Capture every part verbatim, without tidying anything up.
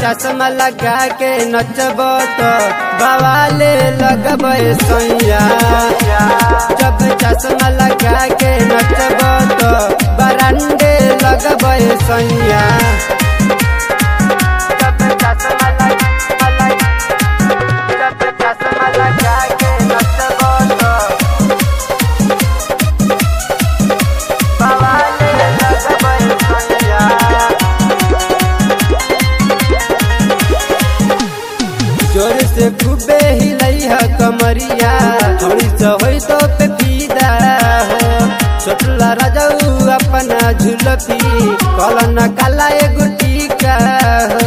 चश्मा लगा के नचब तो बवाले लगब सैया। जब चश्मा लगा के नचब तो बरांडे लगब सैया। जब चश्मा लगा जब चश्मा लगा के नचब तो बवाले लगब सैया। जोर से खूबे हिलई है कमरिया, थोड़ी सा होई तो पे पीदा हो। छोटला राजाऊ अपना झुलपी कलन काला एगो टीका हो।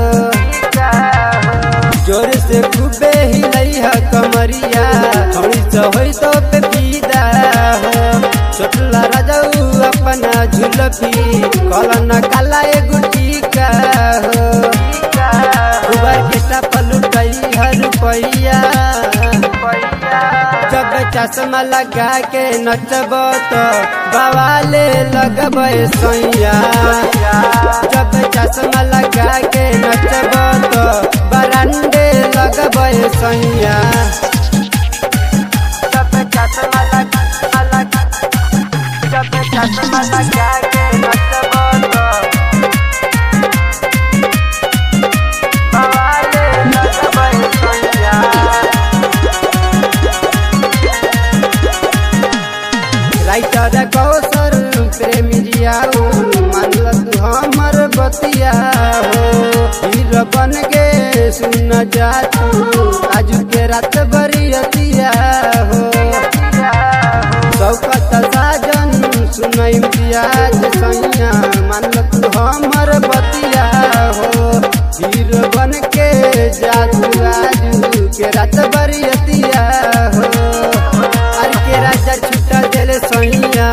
जोर से खूबे हिलई है कमरिया, थोड़ी सा होई तो पे पीदा हो। छोटला राजाऊ अपना झुलपी कलन काला एगो टीका हो। उबर के पलुटई हर रुपैया। जब चश्मा लगा के नचब तो बवाले लगब सैया। जब चश्मा लगा के नचब तो बरांडे लगब सैया। जब चश्मा लगा जब चश्मा लगा के नचब तो राइटर कौशल प्रेमी जियाओ मानल तू हमर बतिया हो। हीर बन के सुन जा तू आजू के रात बरियतिया हो। शौकत साजन सुनई पियाज सैया मानल तू हमर बतिया हो। हीर बन के जा तू आजू के रात बरियतिया हो। अर के राजा छुट्टा दिल सैया।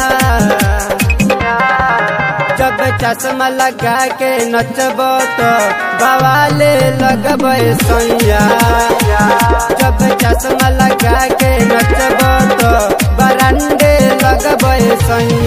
जब चश्मा लगा के नचब तो बवाले लगब सैया। जब चश्मा लगा के नचब तो बरांडे लगब सैया।